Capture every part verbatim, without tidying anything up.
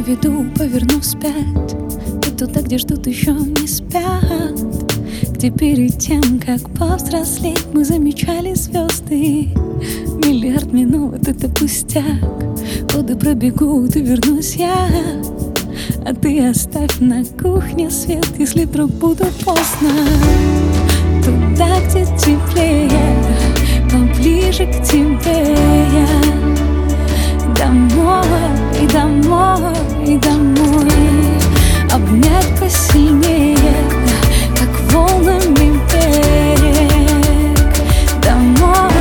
приведу, поверну вспять, и туда, где ждут, еще не спят, где перед тем, как повзрослеть, мы замечали звезды. Миллиард минут — это пустяк, годы пробегут, и вернусь я, а ты оставь на кухне свет, если вдруг буду поздно. Туда, где теплее, поближе к тебе я. Домой, домой, домой. Обнять посильнее, как волнами берег. Домой,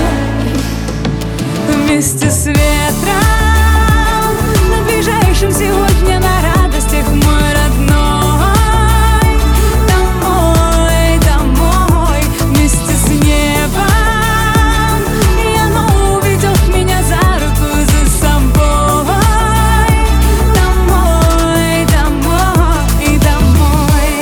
вместе с ветром, на ближайшем сегодня на радостях, мой родной. Домой, домой, вместе с небом. И оно уведет меня за руку, за собой. Домой, домой, домой.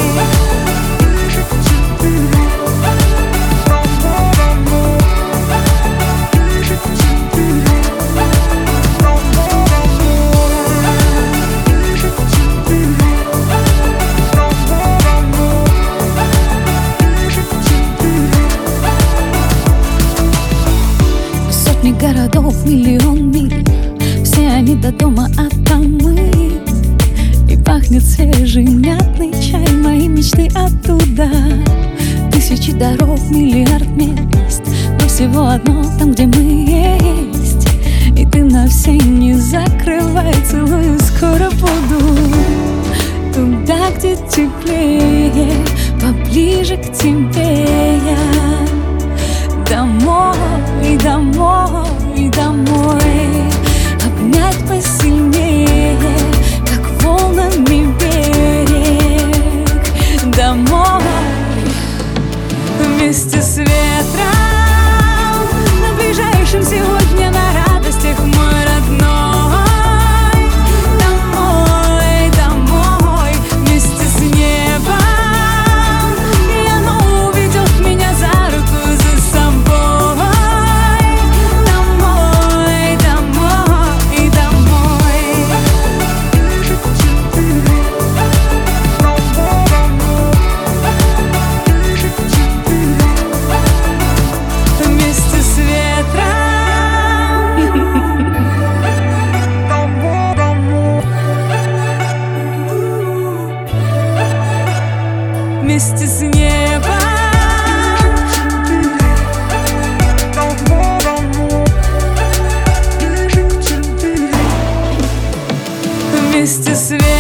Сотни городов, миллион миль, все они до дома, а там мы. И пахнет свежий мятный чай, мои мечты оттуда. Тысячи дорог, миллиард мест, но всего одно там, где мы есть. И ты на все не закрывай, целую, скоро буду. Туда, где теплее, поближе к тебе я. Домой, домой, домой. Обнять посильнее, как волнами берег. Домой, вместе с ветром, на ближайшем сегодня на радостях, мой родной. Домой, домой, вместе с небом. И оно уведет меня за руку, за собой. Домой, домой, домой. Вместе с ветром, вместе с небом. Вместе с ветром.